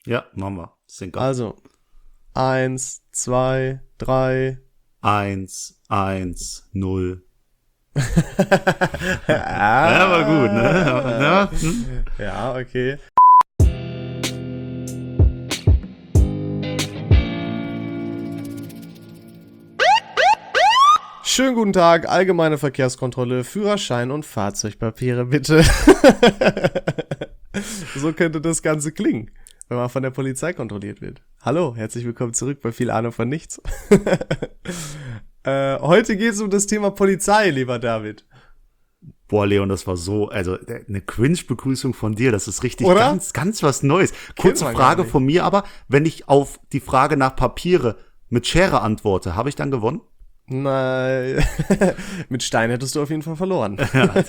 Ja, machen wir. Sync up. Also, 1, 2, 3. 1, 1, 0. Ja, war gut, ne? Ja, Ja, okay. Schönen guten Tag, allgemeine Verkehrskontrolle, Führerschein und Fahrzeugpapiere, bitte. So könnte das Ganze klingen, wenn man von der Polizei kontrolliert wird. Hallo, herzlich willkommen zurück bei Viel Ahnung von Nichts. Heute geht es um das Thema Polizei, lieber David. Boah, Leon, das war so, also eine Cringe-Begrüßung von dir, das ist richtig Oder? ganz was Neues. Kurze man Frage gar nicht. von mir aber, wenn ich auf die Frage nach Papiere mit Schere antworte, habe ich dann gewonnen? Nein, mit Stein hättest du auf jeden Fall verloren.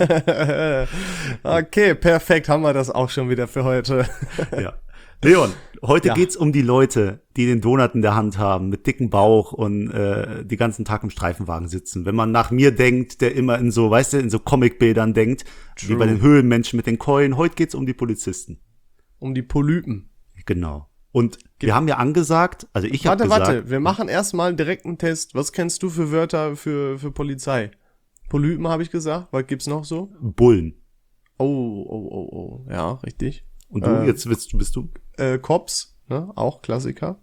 Okay, perfekt, haben wir das auch schon wieder für heute. Ja. Leon, heute Ja. geht's um die Leute, die den Donut in der Hand haben, mit dicken Bauch und die ganzen Tag im Streifenwagen sitzen. Wenn man nach mir denkt, der immer in so, weißt du, in so Comicbildern denkt, wie bei den Höhlenmenschen mit den Keulen, heute geht's um die Polizisten. Um die Polypen. Genau. Und wir haben ja angesagt, also ich habe gesagt, Warte, wir machen erstmal direkt einen Test. Was kennst du für Wörter für Polizei? Polypen habe ich gesagt. Was gibt's noch so? Bullen. Oh. Ja, richtig. Und du, jetzt bist du? Cops, ne? Auch Klassiker.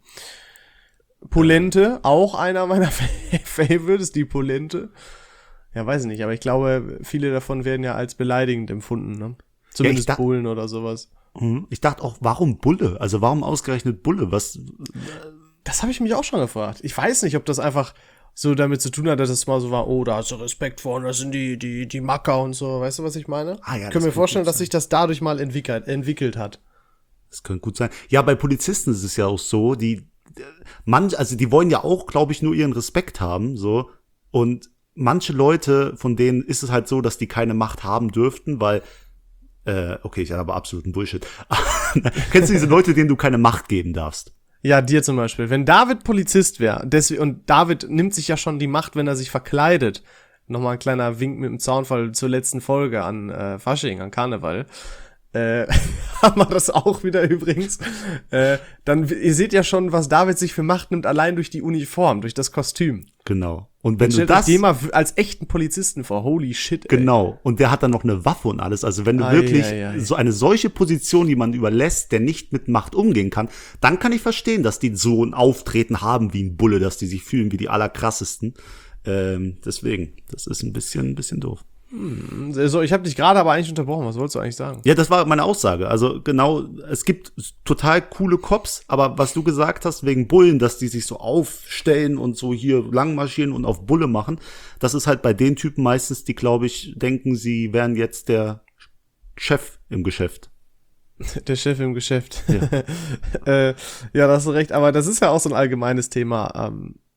Polente, auch einer meiner Favorites, die Polente. Ja, weiß ich nicht, aber ich glaube, viele davon werden ja als beleidigend empfunden, ne? Zumindest Bullen oder sowas. Ich dachte auch, warum Bulle? Also warum ausgerechnet Bulle? Was? Das habe ich mich auch schon gefragt. Ich weiß nicht, ob das einfach so damit zu tun hat, dass es mal so war, oh, da hast du Respekt vor und das sind die Macker und so. Weißt du, was ich meine? Ah, ja, ich kann mir vorstellen, gut dass sich das dadurch mal entwickelt hat. Das könnte gut sein. Ja, bei Polizisten ist es ja auch so, die wollen ja auch, glaube ich, nur ihren Respekt haben, so. Und manche Leute, von denen ist es halt so, dass die keine Macht haben dürften, weil okay, ich habe aber absoluten Bullshit. Kennst du diese Leute, denen du keine Macht geben darfst? Ja, dir zum Beispiel. Wenn David Polizist wäre, und David nimmt sich ja schon die Macht, wenn er sich verkleidet. Nochmal ein kleiner Wink mit dem Zaunfall zur letzten Folge an Fasching, an Karneval. Haben wir das auch wieder übrigens. Dann, ihr seht ja schon, was David sich für Macht nimmt, allein durch die Uniform, durch das Kostüm. Genau. Und wenn du Stellt das... euch den mal als echten Polizisten vor. Holy shit, ey. Genau. Und der hat dann noch eine Waffe und alles. Also wenn du wirklich so eine solche Position jemanden überlässt, der nicht mit Macht umgehen kann, dann kann ich verstehen, dass die so ein Auftreten haben wie ein Bulle, dass die sich fühlen wie die allerkrassesten. Deswegen, das ist ein bisschen doof. So, ich habe dich gerade aber eigentlich unterbrochen. Was wolltest du eigentlich sagen? Ja, das war meine Aussage. Also genau, es gibt total coole Cops, aber was du gesagt hast wegen Bullen, dass die sich so aufstellen und so hier lang marschieren und auf Bulle machen, das ist halt bei den Typen meistens, die, glaube ich, denken, sie wären jetzt der Chef im Geschäft. Der Chef im Geschäft. Ja. Ja, da hast du recht. Aber das ist ja auch so ein allgemeines Thema.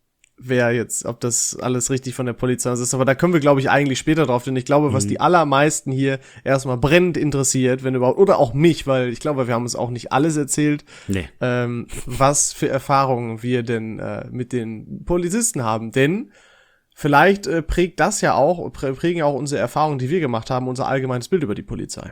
Ob das alles richtig von der Polizei ist. Aber da können wir, glaube ich, eigentlich später drauf, denn ich glaube, was die allermeisten hier erstmal brennend interessiert, wenn überhaupt, oder auch mich, weil ich glaube, wir haben uns auch nicht alles erzählt, Nee. was für Erfahrungen wir denn mit den Polizisten haben. Denn vielleicht prägen ja auch unsere Erfahrungen, die wir gemacht haben, unser allgemeines Bild über die Polizei.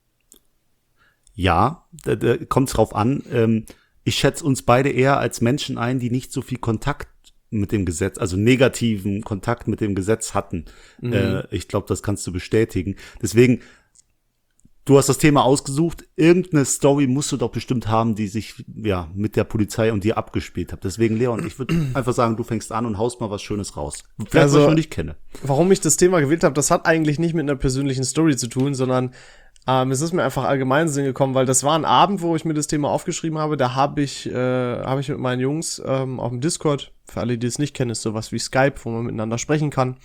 Ja, da kommt drauf an. Ich schätze uns beide eher als Menschen ein, die nicht so viel Kontakt mit dem Gesetz, also negativen Kontakt mit dem Gesetz hatten. Ich glaube, das kannst du bestätigen. Deswegen, du hast das Thema ausgesucht. Irgendeine Story musst du doch bestimmt haben, die sich ja mit der Polizei und dir abgespielt hat. Deswegen, Leon, ich würde einfach sagen, du fängst an und haust mal was Schönes raus. Vielleicht, was ich noch nicht kenne. Warum ich das Thema gewählt habe, das hat eigentlich nicht mit einer persönlichen Story zu tun, sondern es ist mir einfach allgemein in den Sinn gekommen, weil das war ein Abend, wo ich mir das Thema aufgeschrieben habe. Da habe ich mit meinen Jungs auf dem Discord, für alle, die es nicht kennen, ist sowas wie Skype, wo man miteinander sprechen kann,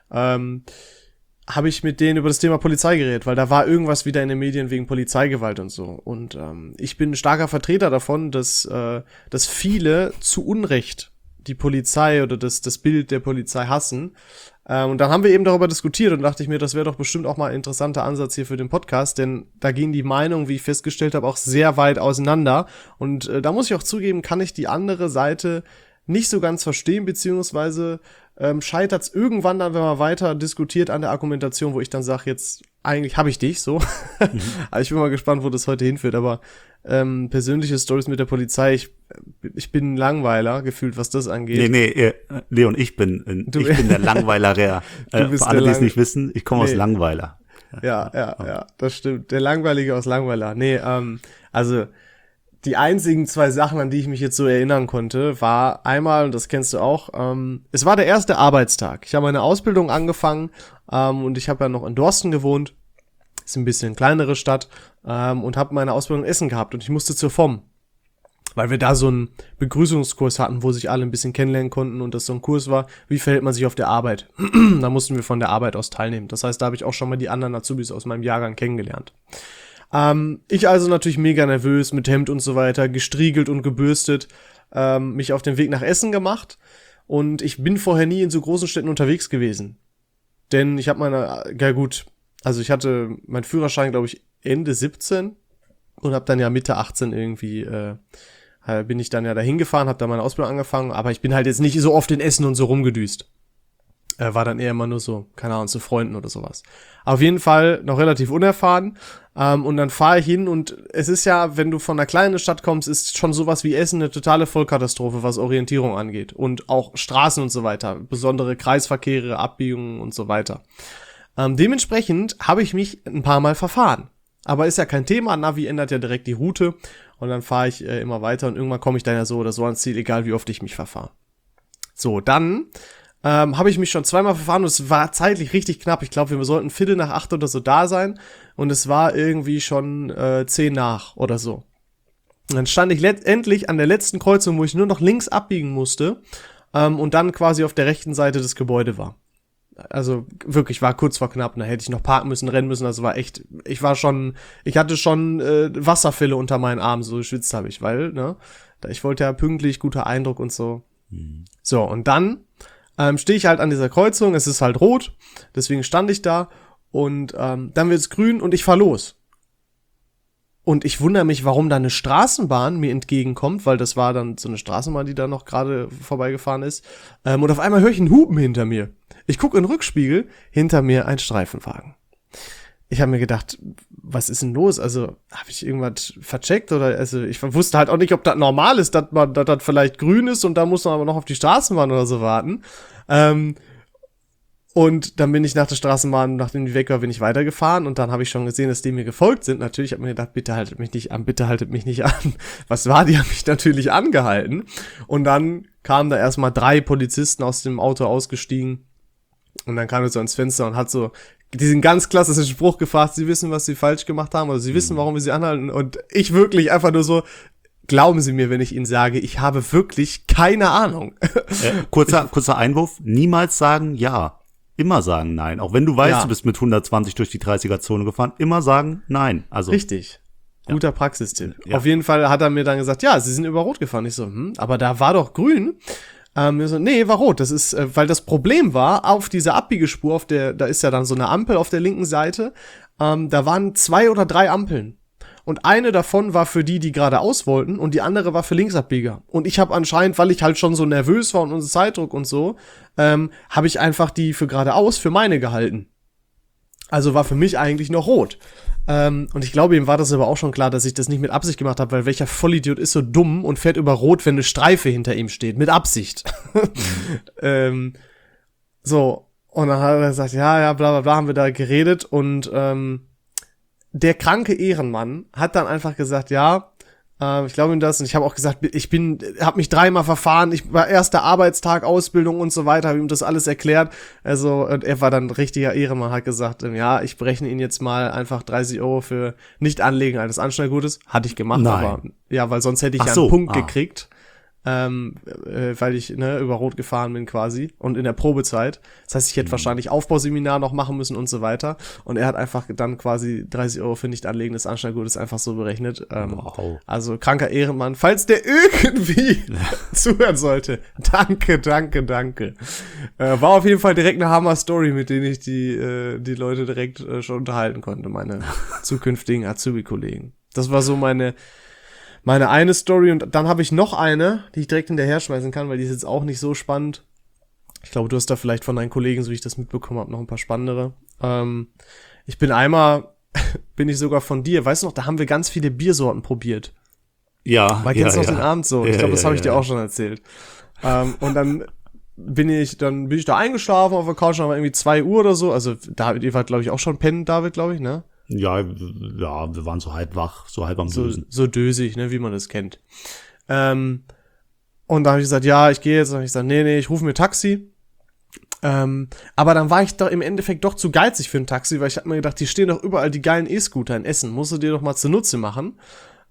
habe ich mit denen über das Thema Polizei geredet, weil da war irgendwas wieder in den Medien wegen Polizeigewalt und so. Und ich bin ein starker Vertreter davon, dass viele zu Unrecht die Polizei oder das Bild der Polizei hassen. Und dann haben wir eben darüber diskutiert und dachte ich mir, das wäre doch bestimmt auch mal ein interessanter Ansatz hier für den Podcast, denn da gehen die Meinungen, wie ich festgestellt habe, auch sehr weit auseinander. Und da muss ich auch zugeben, kann ich die andere Seite nicht so ganz verstehen, beziehungsweise scheitert es irgendwann dann, wenn man weiter diskutiert, an der Argumentation, wo ich dann sage, jetzt eigentlich habe ich dich, so. Aber ich bin mal gespannt, wo das heute hinführt, aber persönliche Stories mit der Polizei, ich bin ein Langweiler, gefühlt, was das angeht. Leon, ich bin der Langweiler. Für alle, die es nicht wissen, ich komme aus Langweiler. Ja, das stimmt. Der Langweilige aus Langweiler. Also die einzigen 2 Sachen, an die ich mich jetzt so erinnern konnte, war einmal, und das kennst du auch, es war der erste Arbeitstag. Ich habe meine Ausbildung angefangen und ich habe ja noch in Dorsten gewohnt. Ist ein bisschen kleinere Stadt und habe meine Ausbildung in Essen gehabt und ich musste zur FOM, weil wir da so einen Begrüßungskurs hatten, wo sich alle ein bisschen kennenlernen konnten und das so ein Kurs war, wie verhält man sich auf der Arbeit. Da mussten wir von der Arbeit aus teilnehmen. Das heißt, da habe ich auch schon mal die anderen Azubis aus meinem Jahrgang kennengelernt. Ich also natürlich mega nervös, mit Hemd und so weiter, gestriegelt und gebürstet, mich auf den Weg nach Essen gemacht und ich bin vorher nie in so großen Städten unterwegs gewesen. Denn ich habe ich hatte meinen Führerschein, glaube ich, Ende 17 und habe dann ja Mitte 18 irgendwie, bin ich dann ja dahin gefahren, habe da meine Ausbildung angefangen, aber ich bin halt jetzt nicht so oft in Essen und so rumgedüst. War dann eher immer nur so, keine Ahnung, zu Freunden oder sowas. Auf jeden Fall noch relativ unerfahren. Und dann fahre ich hin und es ist ja, wenn du von einer kleinen Stadt kommst, ist schon sowas wie Essen eine totale Vollkatastrophe, was Orientierung angeht. Und auch Straßen und so weiter. Besondere Kreisverkehre, Abbiegungen und so weiter. Dementsprechend habe ich mich ein paar Mal verfahren. Aber ist ja kein Thema, Navi ändert ja direkt die Route. Und dann fahre ich immer weiter und irgendwann komme ich dann ja so oder so ans Ziel, egal wie oft ich mich verfahre. So, dann habe ich mich schon 2-mal verfahren und es war zeitlich richtig knapp. Ich glaube, wir sollten 7:45 oder so da sein und es war irgendwie schon 10 nach oder so. Und dann stand ich endlich an der letzten Kreuzung, wo ich nur noch links abbiegen musste und dann quasi auf der rechten Seite des Gebäudes war. Also wirklich, war kurz vor knapp, da hätte ich noch parken müssen, rennen müssen, also war echt, ich hatte schon Wasserfälle unter meinen Armen, so geschwitzt habe ich, weil, ich wollte ja pünktlich, guter Eindruck und so. So, und dann stehe ich halt an dieser Kreuzung, es ist halt rot, deswegen stand ich da und dann wird es grün und ich fahr los. Und ich wundere mich, warum da eine Straßenbahn mir entgegenkommt, weil das war dann so eine Straßenbahn, die da noch gerade vorbeigefahren ist. Und auf einmal höre ich einen Hupen hinter mir. Ich gucke in den Rückspiegel, hinter mir ein Streifenwagen. Ich habe mir gedacht, was ist denn los? Also, habe ich irgendwas vercheckt? Oder also ich wusste halt auch nicht, ob das normal ist, dass das vielleicht grün ist und da muss man aber noch auf die Straßenbahn oder so warten. Und dann bin ich nach der Straßenbahn, nachdem die weg war, bin ich weitergefahren und dann habe ich schon gesehen, dass die mir gefolgt sind. Natürlich habe ich mir gedacht, bitte haltet mich nicht an. Was war? Die haben mich natürlich angehalten. Und dann kamen da erstmal 3 Polizisten aus dem Auto ausgestiegen und dann kam er so ans Fenster und hat so diesen ganz klassischen Spruch gefragt, sie wissen, was sie falsch gemacht haben oder sie wissen, warum wir sie anhalten. Und ich wirklich einfach nur so, glauben Sie mir, wenn ich Ihnen sage, ich habe wirklich keine Ahnung. Kurzer Einwurf, niemals sagen ja. Immer sagen nein. Auch wenn du weißt, du bist mit 120 durch die 30er-Zone gefahren, immer sagen nein. Also richtig. Guter Praxistipp. Ja. Auf jeden Fall hat er mir dann gesagt, ja, Sie sind über Rot gefahren. Ich so, aber da war doch grün. So, nee, war rot. Das ist, weil das Problem war, auf dieser Abbiegespur, da ist ja dann so eine Ampel auf der linken Seite, da waren 2 oder 3 Ampeln. Und eine davon war für die geradeaus wollten und die andere war für Linksabbieger. Und ich habe anscheinend, weil ich halt schon so nervös war und unter Zeitdruck und so, habe ich einfach die für geradeaus für meine gehalten. Also war für mich eigentlich noch rot. Und ich glaube, ihm war das aber auch schon klar, dass ich das nicht mit Absicht gemacht habe, weil welcher Vollidiot ist so dumm und fährt über Rot, wenn eine Streife hinter ihm steht, mit Absicht. So, und dann hat er gesagt, ja, bla bla bla, haben wir da geredet und der kranke Ehrenmann hat dann einfach gesagt, ja, ich glaube ihm das und ich habe auch gesagt, habe mich 3-mal verfahren, ich war erster Arbeitstag, Ausbildung und so weiter, habe ihm das alles erklärt, also und er war dann ein richtiger Ehrenmann, hat gesagt, ja, ich berechne ihn jetzt mal einfach 30 € für Nicht-Anlegen eines Anschnallgutes, hatte ich gemacht, Nein. Aber ja, weil sonst hätte ich einen Punkt gekriegt. Weil ich über Rot gefahren bin quasi und in der Probezeit. Das heißt, ich hätte wahrscheinlich Aufbauseminar noch machen müssen und so weiter. Und er hat einfach dann quasi 30 € für nicht anlegendes Anschnallgutes einfach so berechnet. Wow. Also kranker Ehrenmann. Falls der irgendwie zuhören sollte. Danke. War auf jeden Fall direkt eine Hammer-Story, mit denen ich die Leute direkt schon unterhalten konnte, meine zukünftigen Azubi-Kollegen. Das war so meine eine Story und dann habe ich noch eine, die ich direkt hinterher schmeißen kann, weil die ist jetzt auch nicht so spannend. Ich glaube, du hast da vielleicht von deinen Kollegen, so wie ich das mitbekommen habe, noch ein paar spannendere. bin ich sogar von dir, weißt du noch, da haben wir ganz viele Biersorten probiert. Ja, Weil kennst du noch den Abend so? Ich glaube, das habe ich dir auch schon erzählt. Und dann bin ich da eingeschlafen auf der Couch, dann war irgendwie 2 Uhr oder so. Also David, ihr wart, glaube ich, auch schon pennen, David, glaube ich, ne? Ja, wir waren so halb wach, so halb am Dösen. So dösig, ne, wie man das kennt. Und da habe ich gesagt, ja, ich gehe jetzt. Und dann habe ich gesagt, nee, ich rufe mir Taxi. Aber dann war ich doch im Endeffekt doch zu geizig für ein Taxi, weil ich habe mir gedacht, die stehen doch überall die geilen E-Scooter in Essen. Musst du dir doch mal zunutze machen.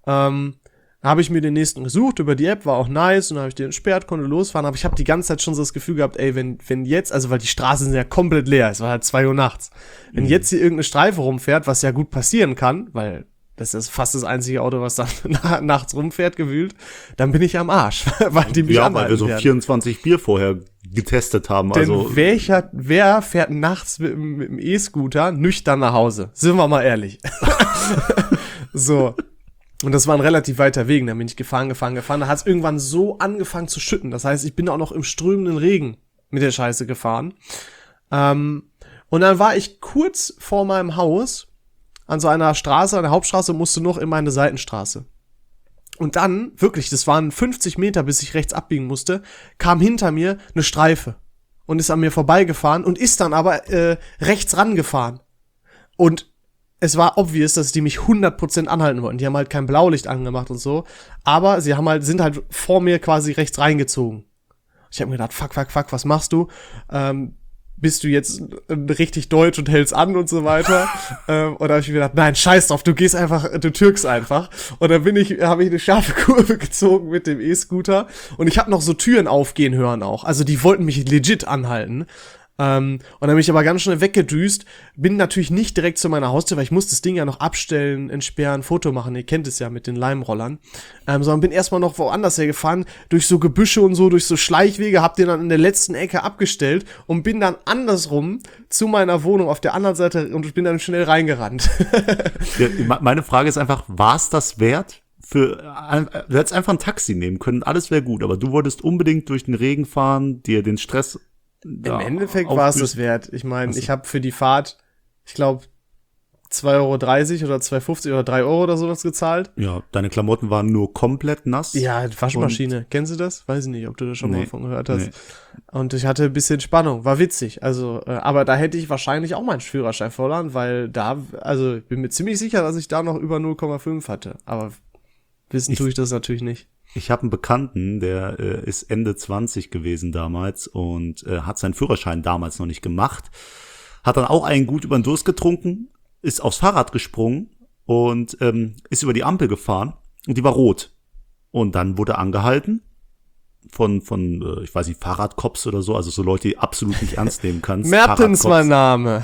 Habe ich mir den nächsten gesucht über die App, war auch nice und dann habe ich den entsperrt, konnte losfahren, aber ich habe die ganze Zeit schon so das Gefühl gehabt, ey, wenn jetzt, also weil die Straßen sind ja komplett leer, es war halt 2 Uhr nachts, wenn jetzt hier irgendeine Streife rumfährt, was ja gut passieren kann, weil das ist fast das einzige Auto, was dann nachts rumfährt, gewühlt, dann bin ich am Arsch, weil die mich anhalten weil wir so werden. 24 Bier vorher getestet haben, Denn also. wer fährt nachts mit dem E-Scooter nüchtern nach Hause? Sind wir mal ehrlich. So. Und das war ein relativ weiter Weg, dann bin ich gefahren. Da hat es irgendwann so angefangen zu schütten. Das heißt, ich bin auch noch im strömenden Regen mit der Scheiße gefahren. Und dann war ich kurz vor meinem Haus an so einer Straße, an der Hauptstraße, musste noch in meine Seitenstraße. Und dann, wirklich, das waren 50 Meter, bis ich rechts abbiegen musste, kam hinter mir eine Streife und ist an mir vorbeigefahren und ist dann aber rechts rangefahren. Und es war obvious, dass die mich 100% anhalten wollten. Die haben halt kein Blaulicht angemacht und so. Aber sie sind halt vor mir quasi rechts reingezogen. Ich habe mir gedacht, fuck, was machst du? Bist du jetzt richtig deutsch und hältst an und so weiter? Und da habe ich mir gedacht, nein, scheiß drauf, du türkst einfach. Und dann habe ich eine scharfe Kurve gezogen mit dem E-Scooter. Und ich habe noch so Türen aufgehen hören auch. Also die wollten mich legit anhalten. Und dann bin ich aber ganz schnell weggedüst, bin natürlich nicht direkt zu meiner Haustür, weil ich muss das Ding ja noch abstellen, entsperren, Foto machen, ihr kennt es ja mit den Leimrollern, sondern bin erstmal noch woanders hergefahren, durch so Gebüsche und so, durch so Schleichwege, hab den dann in der letzten Ecke abgestellt und bin dann andersrum zu meiner Wohnung auf der anderen Seite und bin dann schnell reingerannt. Ja, meine Frage ist einfach, war es das wert? Du hättest einfach ein Taxi nehmen können, alles wäre gut, aber du wolltest unbedingt durch den Regen fahren, dir den Stress im Endeffekt war es das wert. Ich meine, ich habe für die Fahrt, ich glaube, 2,30 € oder 2,50 € oder 3 € oder sowas gezahlt. Ja, deine Klamotten waren nur komplett nass. Ja, Waschmaschine. Kennst du das? Weiß ich nicht, ob du das schon mal von gehört hast. Nee. Und ich hatte ein bisschen Spannung. War witzig. Also, aber da hätte ich wahrscheinlich auch meinen Führerschein verloren, weil ich bin mir ziemlich sicher, dass ich da noch über 0,5 hatte. Aber wissen tue ich das natürlich nicht. Ich habe einen Bekannten, der ist Ende 20 gewesen damals und hat seinen Führerschein damals noch nicht gemacht. Hat dann auch einen gut über den Durst getrunken, ist aufs Fahrrad gesprungen und ist über die Ampel gefahren und die war rot. Und dann wurde er angehalten von ich weiß nicht, Fahrradcops oder so, also so Leute, die absolut nicht ernst nehmen kannst. Mertens mein Name.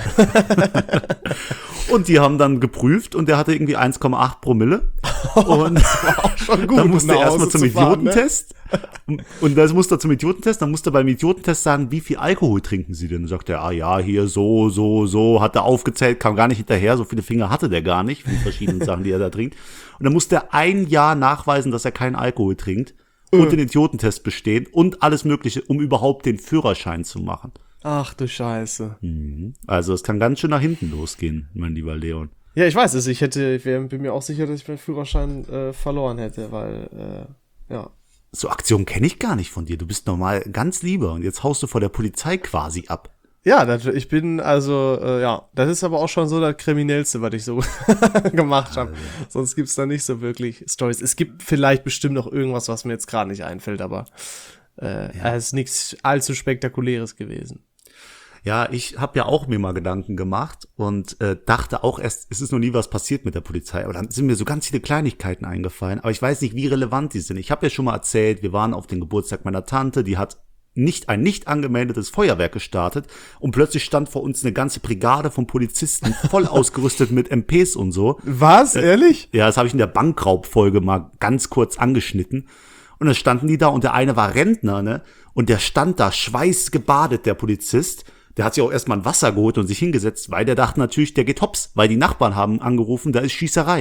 Und die haben dann geprüft und der hatte irgendwie 1,8 Promille. Und das war auch schon gut. dann musste er erstmal zum Idiotentest. Ne? Und dann musste er zum Idiotentest, dann musste er beim Idiotentest sagen, wie viel Alkohol trinken Sie denn? Und sagt er, ja, hier so, hat er aufgezählt, kam gar nicht hinterher, so viele Finger hatte der gar nicht, für die verschiedenen Sachen, die er da trinkt. Und dann musste er 1 Jahr nachweisen, dass er keinen Alkohol trinkt und den Idiotentest bestehen und alles Mögliche, um überhaupt den Führerschein zu machen. Ach du Scheiße. Also es kann ganz schön nach hinten losgehen, mein lieber Leon. Ja, ich weiß es. Bin mir auch sicher, dass ich meinen Führerschein verloren hätte, weil, ja. So Aktionen kenne ich gar nicht von dir. Du bist normal ganz lieber und jetzt haust du vor der Polizei quasi ab. Ja, ich bin das ist aber auch schon so das Kriminellste, was ich so gemacht habe. Sonst gibt's da nicht so wirklich Storys. Es gibt vielleicht bestimmt noch irgendwas, was mir jetzt gerade nicht einfällt, aber es ist nichts allzu Spektakuläres gewesen. Ja, ich habe ja auch mir mal Gedanken gemacht und dachte auch erst, es ist noch nie was passiert mit der Polizei. Aber dann sind mir so ganz viele Kleinigkeiten eingefallen. Aber ich weiß nicht, wie relevant die sind. Ich habe ja schon mal erzählt, wir waren auf den Geburtstag meiner Tante, die hat ein nicht angemeldetes Feuerwerk gestartet und plötzlich stand vor uns eine ganze Brigade von Polizisten, voll ausgerüstet mit MPs und so. Was? Ehrlich? Ja, das habe ich in der Bankraubfolge mal ganz kurz angeschnitten. Und dann standen die da und der eine war Rentner, ne? Und der stand da schweißgebadet, der Polizist. Der hat sich auch erstmal ein Wasser geholt und sich hingesetzt, weil der dachte natürlich, der geht hops, weil die Nachbarn haben angerufen, da ist Schießerei.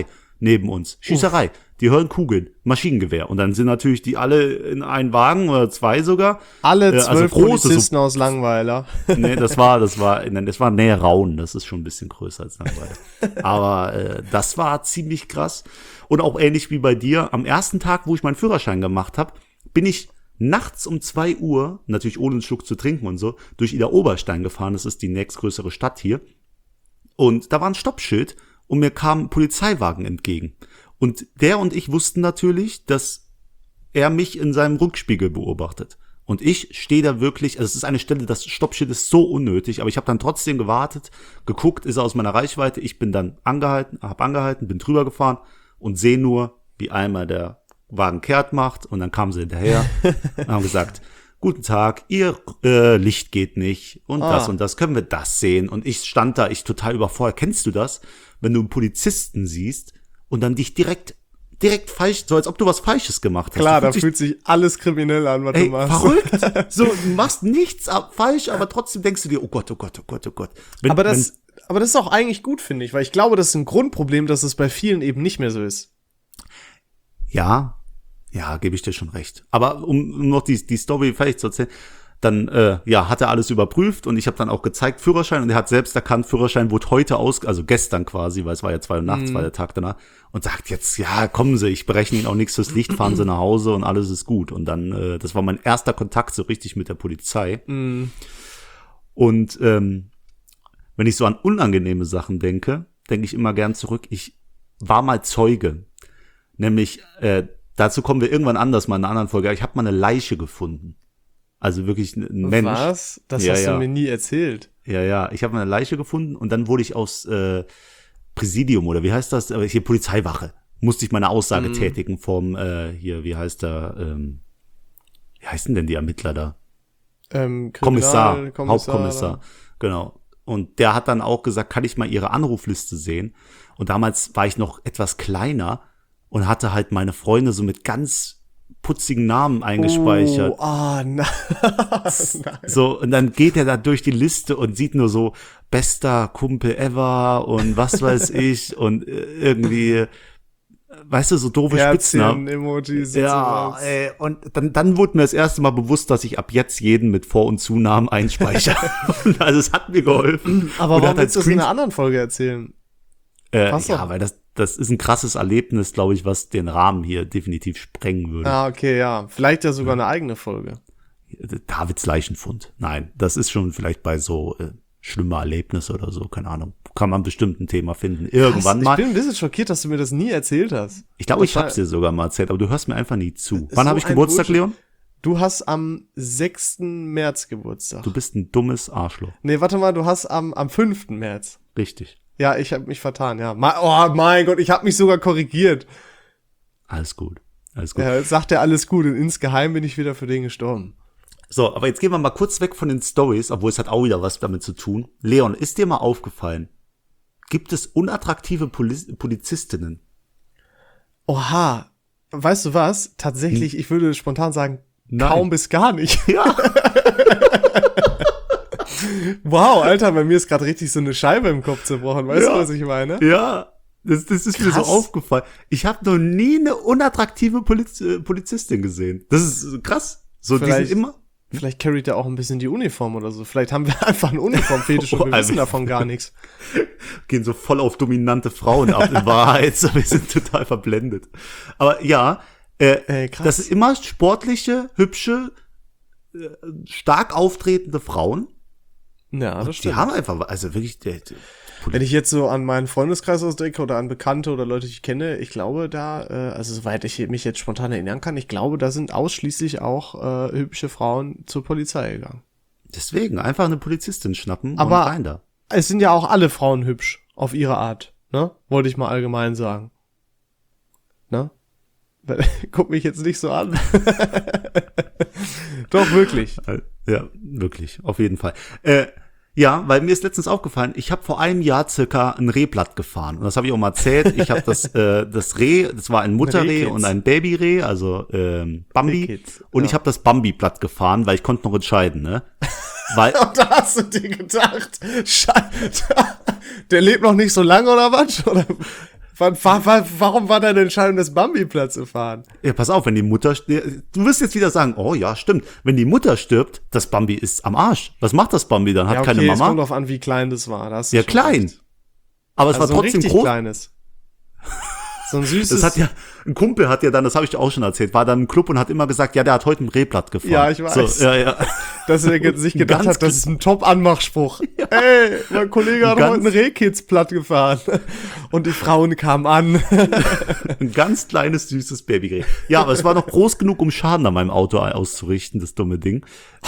neben uns. Schießerei. Die hören Kugeln, Maschinengewehr. Und dann sind natürlich die alle in einen Wagen oder 2 sogar. Alle 12 große, Polizisten aus Langweiler. Nee, das war näher Rauen. Das ist schon ein bisschen größer als Langweiler. Aber das war ziemlich krass. Und auch ähnlich wie bei dir, am ersten Tag, wo ich meinen Führerschein gemacht habe, bin ich nachts um 2 Uhr, natürlich ohne einen Schluck zu trinken und so, durch Ida Oberstein gefahren. Das ist die nächstgrößere Stadt hier. Und da war ein Stoppschild und mir kam ein Polizeiwagen entgegen. Und der und ich wussten natürlich, dass er mich in seinem Rückspiegel beobachtet. Und ich stehe da wirklich, also es ist eine Stelle, das Stoppschild ist so unnötig, aber ich habe dann trotzdem gewartet, geguckt, ist er aus meiner Reichweite, ich bin dann angehalten, bin drüber gefahren und sehe nur, wie einmal der Wagen kehrt macht und dann kamen sie hinterher und haben gesagt, guten Tag, Ihr Licht geht nicht und das, können wir das sehen? Und ich stand da, ich total überfordert. Kennst du das? Wenn du einen Polizisten siehst und dann dich direkt falsch, so als ob du was Falsches gemacht hast. Klar, da fühlt sich alles kriminell an, was du machst. Verrückt. So, du machst nichts falsch, aber trotzdem denkst du dir, oh Gott, oh Gott, oh Gott, oh Gott. Aber das ist auch eigentlich gut, finde ich, weil ich glaube, das ist ein Grundproblem, dass es bei vielen eben nicht mehr so ist. Ja, gebe ich dir schon recht. Aber um noch die Story fertig zu erzählen, dann hat er alles überprüft und ich habe dann auch gezeigt, Führerschein, und er hat selbst erkannt, Führerschein wurde heute also gestern quasi, weil es war ja 2 Uhr nachts, war der Tag danach, und sagt jetzt, ja, kommen Sie, ich berechne Ihnen auch nichts fürs Licht, fahren Sie nach Hause und alles ist gut. Und dann, das war mein erster Kontakt so richtig mit der Polizei. Und wenn ich so an unangenehme Sachen denke ich immer gern zurück. Ich war mal Zeuge, nämlich dazu kommen wir irgendwann anders mal in einer anderen Folge. Ich habe mal eine Leiche gefunden. Also wirklich ein Mensch. Was? Das hast du mir nie erzählt. Ja. Ich habe eine Leiche gefunden und dann wurde ich aus Präsidium oder wie heißt das? Hier Polizeiwache. Musste ich meine Aussage tätigen vom wie heißt denn die Ermittler da? Kommissar, Hauptkommissar. Genau. Und der hat dann auch gesagt, kann ich mal Ihre Anrufliste sehen? Und damals war ich noch etwas kleiner und hatte halt meine Freunde so mit ganz putzigen Namen eingespeichert. Nein. So, und dann geht er da durch die Liste und sieht nur so bester Kumpel ever und was weiß ich und irgendwie, weißt du, so doofe Spitznamen. Emojis ja, und dann wurde mir das erste Mal bewusst, dass ich ab jetzt jeden mit Vor- und Zunamen einspeichere. Also es hat mir geholfen. Aber warum willst du das in einer anderen Folge erzählen? Weil das ist ein krasses Erlebnis, glaube ich, was den Rahmen hier definitiv sprengen würde. Okay, ja. Vielleicht ja sogar eine eigene Folge. Davids Leichenfund. Nein, das ist schon vielleicht bei so schlimmer Erlebnisse oder so, keine Ahnung. Kann man bestimmt ein Thema finden. Irgendwann mal. Ich bin ein bisschen schockiert, dass du mir das nie erzählt hast. Ich glaube, ich hab's dir sogar mal erzählt, aber du hörst mir einfach nie zu. Wann habe ich Geburtstag, Leon? Du hast am 6. März Geburtstag. Du bist ein dummes Arschloch. Nee, warte mal, du hast am 5. März. Richtig. Ja, ich habe mich vertan, ja. Oh mein Gott, ich habe mich sogar korrigiert. Alles gut. Ja, jetzt sagt er alles gut und insgeheim bin ich wieder für den gestorben. So, aber jetzt gehen wir mal kurz weg von den Stories, obwohl es hat auch wieder was damit zu tun. Leon, ist dir mal aufgefallen, gibt es unattraktive Polizistinnen? Oha, weißt du was? Tatsächlich, ich würde spontan sagen, kaum bis gar nicht. Ja. Wow, Alter, bei mir ist gerade richtig so eine Scheibe im Kopf zerbrochen. Weißt du, was ich meine? Ja, das ist mir so aufgefallen. Ich habe noch nie eine unattraktive Polizistin gesehen. Das ist krass. So, die sind immer. Vielleicht carryt er auch ein bisschen die Uniform oder so. Vielleicht haben wir einfach einen Uniformfetisch und wir wissen davon gar nichts. Gehen so voll auf dominante Frauen ab in Wahrheit. So, wir sind total verblendet. Aber ja, krass. Das sind immer sportliche, hübsche, stark auftretende Frauen. Ja, das stimmt. Die haben einfach, also wirklich, wenn ich jetzt so an meinen Freundeskreis ausdenke oder an Bekannte oder Leute, die ich kenne, ich glaube da, also soweit ich mich jetzt spontan erinnern kann, ich glaube, da sind ausschließlich auch hübsche Frauen zur Polizei gegangen. Deswegen, einfach eine Polizistin schnappen aber und rein da. Es sind ja auch alle Frauen hübsch, auf ihre Art, ne? Wollte ich mal allgemein sagen. Ne? Guck mich jetzt nicht so an. Doch, wirklich. Ja, wirklich, auf jeden Fall. Ja, weil mir ist letztens aufgefallen, ich habe vor einem Jahr circa ein Rehblatt gefahren. Und das habe ich auch mal erzählt. Ich habe das Reh, das war ein Mutterreh und ein Babyreh, also Bambi. Und ich habe das Bambi-Blatt gefahren, weil ich konnte noch entscheiden, ne? Weil und da hast du dir gedacht, Scheiße, der lebt noch nicht so lange oder was? Oder? Warum war deine Entscheidung, das Bambi-Platz zu fahren? Ja, pass auf, wenn die Mutter, du wirst jetzt wieder sagen, oh ja, stimmt. Wenn die Mutter stirbt, das Bambi ist am Arsch. Was macht das Bambi dann? Hat okay, keine Mama? Es kommt drauf an, wie klein das war. Ja, klein. Recht. Aber es war trotzdem groß. Kleines. So ein süßes. Das hat ja, ein Kumpel hat ja dann, das habe ich dir auch schon erzählt, war dann im Club und hat immer gesagt, ja, der hat heute ein Rehblatt gefahren. Ja, ich weiß. So, ja. Dass er sich gedacht hat, das ist ein Top-Anmachspruch. Ja. Ey, mein Kollege hat heute ein Rehkitzblatt gefahren. Und die Frauen kamen an. Ein ganz kleines, süßes Babyreh. Ja, aber es war noch groß genug, um Schaden an meinem Auto auszurichten, das dumme Ding.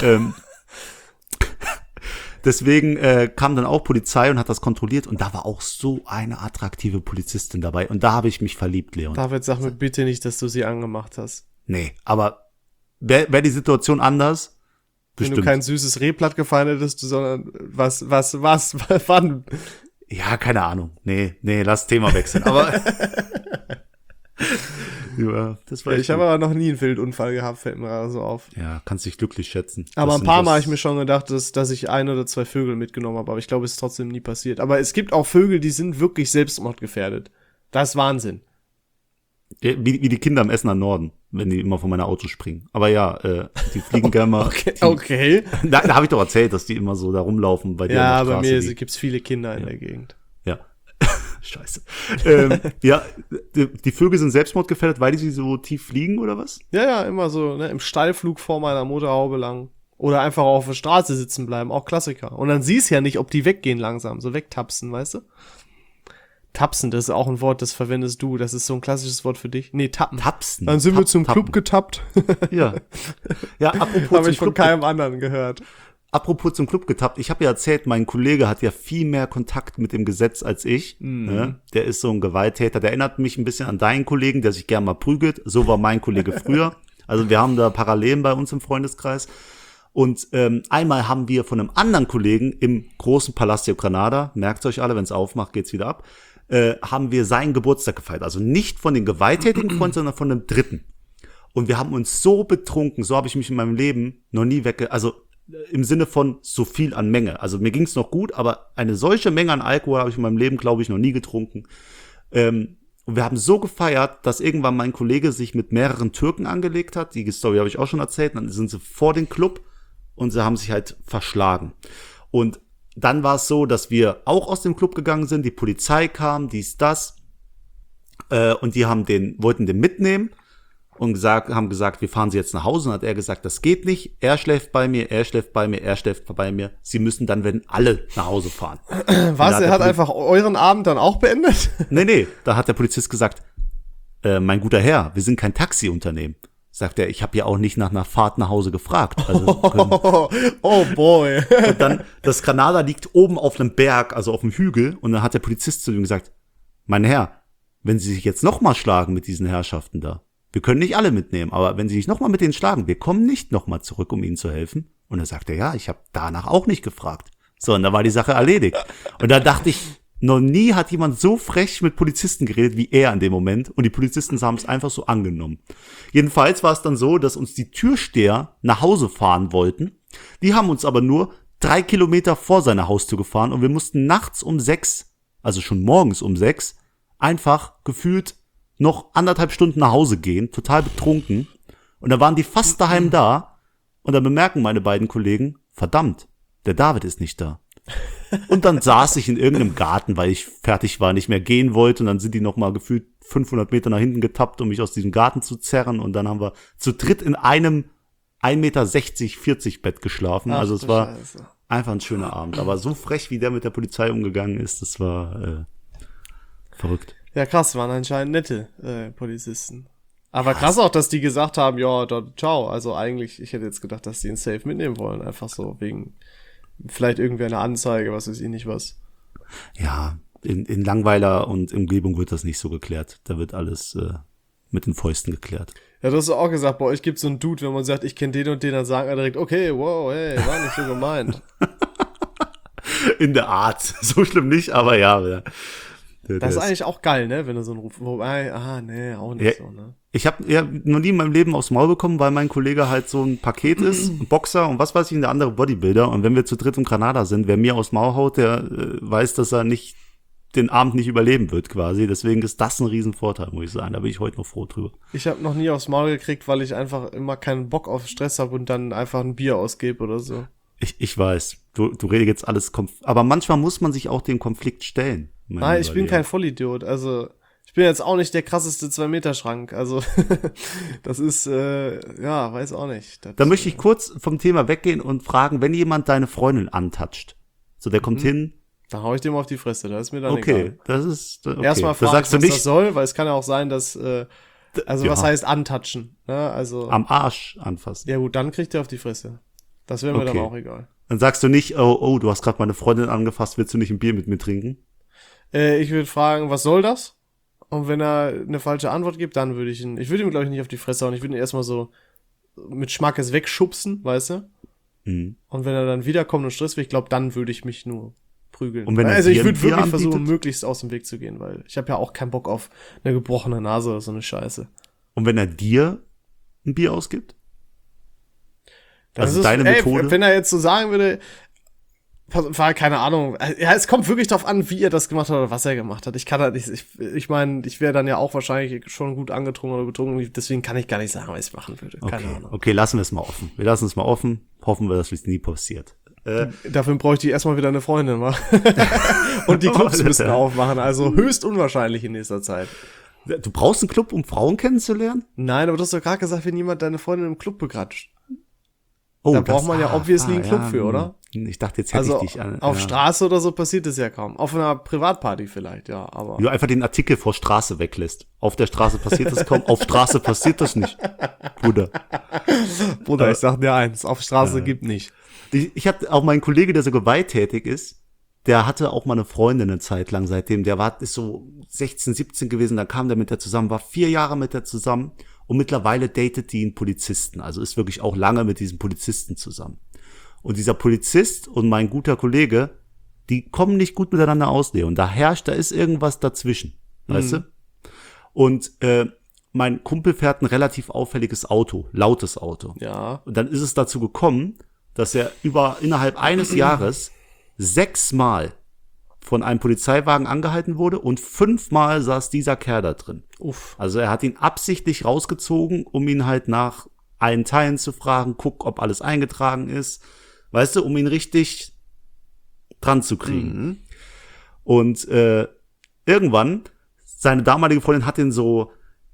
Deswegen kam dann auch Polizei und hat das kontrolliert und da war auch so eine attraktive Polizistin dabei und da habe ich mich verliebt, Leon. David, sag mir bitte nicht, dass du sie angemacht hast. Nee, aber wär die Situation anders? Bestimmt. Wenn du kein süßes Rehblatt gefallen hättest, sondern wann? Ja, keine Ahnung. Nee, lass Thema wechseln. Aber ja, das war ich habe aber noch nie einen Wildunfall gehabt, fällt mir gerade so auf. Ja, kannst dich glücklich schätzen. Aber ein paar Mal habe ich mir schon gedacht, dass ich 1 oder 2 Vögel mitgenommen habe, aber ich glaube, es ist trotzdem nie passiert. Aber es gibt auch Vögel, die sind wirklich selbstmordgefährdet. Das ist Wahnsinn. Wie die Kinder im Essener Norden, wenn die immer von meiner Auto springen. Aber ja, die fliegen gerne mal. Okay. Da habe ich doch erzählt, dass die immer so da rumlaufen bei dir. Ja, bei mir gibt's viele Kinder in der Gegend. Ja. Scheiße. Ja, die Vögel sind selbstmordgefährdet, weil die so tief fliegen oder was? Ja, immer so, ne, im Steilflug vor meiner Motorhaube lang. Oder einfach auf der Straße sitzen bleiben, auch Klassiker. Und dann siehst ja nicht, ob die weggehen langsam, so wegtapsen, weißt du? Tapsen, das ist auch ein Wort, das verwendest du. Das ist so ein klassisches Wort für dich. Nee, tappen. Tapsen. Dann sind wir zum Club getappt. Ja. Ja, apropos habe ich von keinem anderen gehört. Apropos zum Club getappt, ich habe ja erzählt, mein Kollege hat ja viel mehr Kontakt mit dem Gesetz als ich. Ne? Der ist so ein Gewalttäter, der erinnert mich ein bisschen an deinen Kollegen, der sich gern mal prügelt. So war mein Kollege früher. Also wir haben da Parallelen bei uns im Freundeskreis. Und einmal haben wir von einem anderen Kollegen im großen Palacio Granada, merkt euch alle, wenn es aufmacht, geht's wieder ab, haben wir seinen Geburtstag gefeiert. Also nicht von den gewalttätigen Freunden, sondern von einem Dritten. Und wir haben uns so betrunken, so habe ich mich in meinem Leben noch nie also im Sinne von so viel an Menge. Also mir ging's noch gut, aber eine solche Menge an Alkohol habe ich in meinem Leben, glaube ich, noch nie getrunken. Und wir haben so gefeiert, dass irgendwann mein Kollege sich mit mehreren Türken angelegt hat. Die Story habe ich auch schon erzählt. Dann sind sie vor den Club und sie haben sich halt verschlagen. Und dann war es so, dass wir auch aus dem Club gegangen sind. Die Polizei kam, das. Und die wollten den mitnehmen. Und haben gesagt, wir fahren Sie jetzt nach Hause. Und hat er gesagt, das geht nicht. Er schläft bei mir, er schläft bei mir, er schläft bei mir. Sie müssen dann, wenn alle nach Hause fahren. Was? Er hat einfach euren Abend dann auch beendet? Nee. Da hat der Polizist gesagt, mein guter Herr, wir sind kein Taxiunternehmen. Sagt er, ich habe ja auch nicht nach einer Fahrt nach Hause gefragt. Also oh boy. Und dann, das Granada liegt oben auf einem Berg, also auf einem Hügel. Und dann hat der Polizist zu ihm gesagt, mein Herr, wenn Sie sich jetzt nochmal schlagen mit diesen Herrschaften da, wir können nicht alle mitnehmen, aber wenn Sie sich nochmal mit denen schlagen, wir kommen nicht nochmal zurück, um Ihnen zu helfen. Und dann sagt er, ja, ich habe danach auch nicht gefragt. So, und da war die Sache erledigt. Und da dachte ich, noch nie hat jemand so frech mit Polizisten geredet wie er in dem Moment. Und die Polizisten haben es einfach so angenommen. Jedenfalls war es dann so, dass uns die Türsteher nach Hause fahren wollten. Die haben uns aber nur 3 Kilometer vor seiner Haustür gefahren. Und wir mussten nachts um 6, also schon morgens um 6, einfach gefühlt noch 1,5 Stunden nach Hause gehen, total betrunken. Und da waren die fast daheim da. Und dann bemerken meine beiden Kollegen, verdammt, der David ist nicht da. Und dann saß ich in irgendeinem Garten, weil ich fertig war, nicht mehr gehen wollte. Und dann sind die noch mal gefühlt 500 Meter nach hinten getappt, um mich aus diesem Garten zu zerren. Und dann haben wir zu dritt in einem 1,60 Meter 40 Bett geschlafen. Ach, also es war Scheiße. einfach ein schöner Abend. Aber so frech, wie der mit der Polizei umgegangen ist, das war verrückt. Ja, krass, waren anscheinend nette Polizisten. Aber krass auch, dass die gesagt haben, ja, ciao. Also eigentlich, ich hätte jetzt gedacht, dass die ihn safe mitnehmen wollen. Einfach so wegen vielleicht irgendwie eine Anzeige, was weiß ich nicht was. Ja, in Langweiler und Umgebung wird das nicht so geklärt. Da wird alles mit den Fäusten geklärt. Ja, du hast auch gesagt, bei euch gibt's so einen Dude, wenn man sagt, ich kenne den und den, dann sagen wir direkt, okay, wow, hey, war nicht so gemeint. In der Art. So schlimm nicht, aber ja. Das ist eigentlich auch geil, ne, wenn du so einen Ruf, wobei, nee, auch nicht ja, so, ne. Ich habe ja noch nie in meinem Leben aufs Maul bekommen, weil mein Kollege halt so ein Paket ist, ein Boxer und was weiß ich, der andere Bodybuilder. Und wenn wir zu dritt im Granada sind, wer mir aufs Maul haut, der weiß, dass er nicht den Abend nicht überleben wird quasi. Deswegen ist das ein Riesenvorteil, muss ich sagen. Da bin ich heute noch froh drüber. Ich habe noch nie aufs Maul gekriegt, weil ich einfach immer keinen Bock auf Stress habe und dann einfach ein Bier ausgebe oder so. Ich weiß, du redest jetzt alles, aber manchmal muss man sich auch dem Konflikt stellen. Nein, ich bin kein Vollidiot, also ich bin jetzt auch nicht der krasseste 2-Meter-Schrank, also das ist, weiß auch nicht. Da möchte ich kurz vom Thema weggehen und fragen, wenn jemand deine Freundin antatscht, so der kommt hin. Da hau ich dem auf die Fresse, das ist mir dann egal. Okay, das ist, okay. Erstmal da fragen, sagst was du nicht, das soll, weil es kann ja auch sein, dass, was heißt antatschen, ne, also. Am Arsch anfassen. Ja gut, dann kriegt er auf die Fresse. Das wäre mir dann auch egal. Dann sagst du nicht, oh, du hast gerade meine Freundin angefasst, willst du nicht ein Bier mit mir trinken? Ich würde fragen, was soll das? Und wenn er eine falsche Antwort gibt, dann würde ich ihm, glaube ich, nicht auf die Fresse hauen. Ich würde ihn erstmal so mit Schmackes wegschubsen, weißt du? Mhm. Und wenn er dann wiederkommt und Stress will, ich glaube, dann würde ich mich nur prügeln. Und wenn also ich würde wirklich anbietet, versuchen, möglichst aus dem Weg zu gehen, weil ich habe ja auch keinen Bock auf eine gebrochene Nase oder so eine Scheiße. Und wenn er dir ein Bier ausgibt? Das also ist, deine Methode? Wenn er jetzt so sagen würde, keine Ahnung. Ja, es kommt wirklich darauf an, wie er das gemacht hat oder was er gemacht hat. Ich kann halt nicht, ich meine, ich wäre dann ja auch wahrscheinlich schon gut angetrunken oder betrunken, deswegen kann ich gar nicht sagen, was ich machen würde. Keine Ahnung. Okay, lassen wir es mal offen. Wir lassen es mal offen, hoffen wir, dass es nie passiert. Dafür bräuchte ich erstmal wieder eine Freundin, wa? Und die Clubs müssen aufmachen, also höchst unwahrscheinlich in nächster Zeit. Du brauchst einen Club, um Frauen kennenzulernen? Nein, aber du hast doch gerade gesagt, wenn jemand deine Freundin im Club begratscht. Oh, da braucht man ja obviously einen Club für, oder? Ich dachte, jetzt hätte ich dich an. Auf Straße oder so passiert es ja kaum. Auf einer Privatparty vielleicht, ja, aber. Wie du einfach den Artikel vor Straße weglässt. Auf der Straße passiert das kaum, auf Straße passiert das nicht. Bruder, ich sag dir eins, auf Straße gibt nicht. Ich habe auch meinen Kollege, der so gewalttätig ist, der hatte auch mal eine Freundin eine Zeit lang seitdem. Ist so 16, 17 gewesen, dann kam der mit der zusammen, war 4 Jahre mit der zusammen und mittlerweile datet die einen Polizisten. Also ist wirklich auch lange mit diesem Polizisten zusammen. Und dieser Polizist und mein guter Kollege, die kommen nicht gut miteinander aus, Leo. Und da ist irgendwas dazwischen, weißt du? Und mein Kumpel fährt ein relativ auffälliges Auto, lautes Auto. Ja. Und dann ist es dazu gekommen, dass er innerhalb eines Jahres 6-mal von einem Polizeiwagen angehalten wurde und 5-mal saß dieser Kerl da drin. Uff. Also er hat ihn absichtlich rausgezogen, um ihn halt nach allen Teilen zu fragen, guck, ob alles eingetragen ist. Weißt du, um ihn richtig dran zu kriegen. Mhm. Und irgendwann, seine damalige Freundin hat ihn so